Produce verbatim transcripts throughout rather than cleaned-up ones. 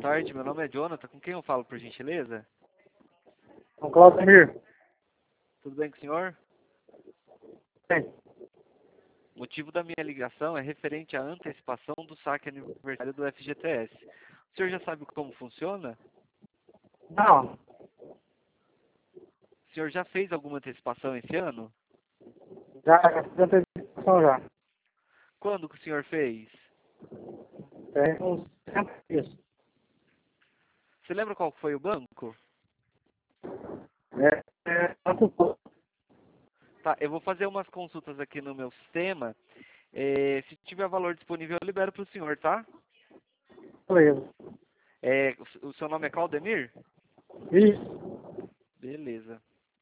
tarde, meu nome é Jonathan. Com quem eu falo, por gentileza? Com Claudemir. Tudo bem com o senhor? Sim. O motivo da minha ligação é referente à antecipação do saque aniversário do F G T S. O senhor já sabe como funciona? Não, O senhor já fez alguma antecipação esse ano? já já fiz antecipação já. Quando que o senhor fez? Tem uns tempo isso. Você lembra qual foi o banco? É, é tanto pouco. Tá, eu vou fazer umas consultas aqui no meu sistema. É, se tiver valor disponível, eu libero para o senhor, tá? Beleza. É, o o seu nome é Claudemir? Isso. Beleza.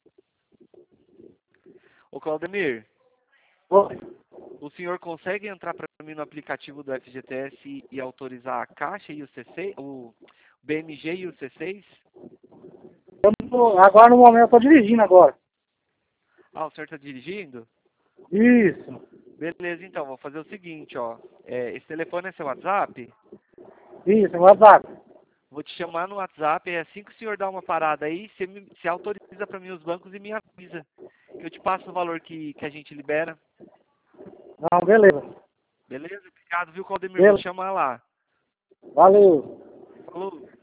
Ô Claudemir, Oi. o senhor consegue entrar para mim no aplicativo do F G T S e, e autorizar a caixa e o C seis, o B M G e o C seis? Eu não tô- agora no momento eu tô dirigindo agora. Ah, o senhor está dirigindo? Isso. Beleza, então, vou fazer o seguinte, ó. É, esse telefone é seu WhatsApp? Isso, WhatsApp. Vou te chamar no WhatsApp, e assim que o senhor dá uma parada aí, você, me, você autoriza para mim os bancos e me avisa. Que eu te passo o valor que, que a gente libera. Não, beleza. Beleza? Obrigado, viu, Claudemir? Vou te Beleza. chamar lá. Valeu. Falou.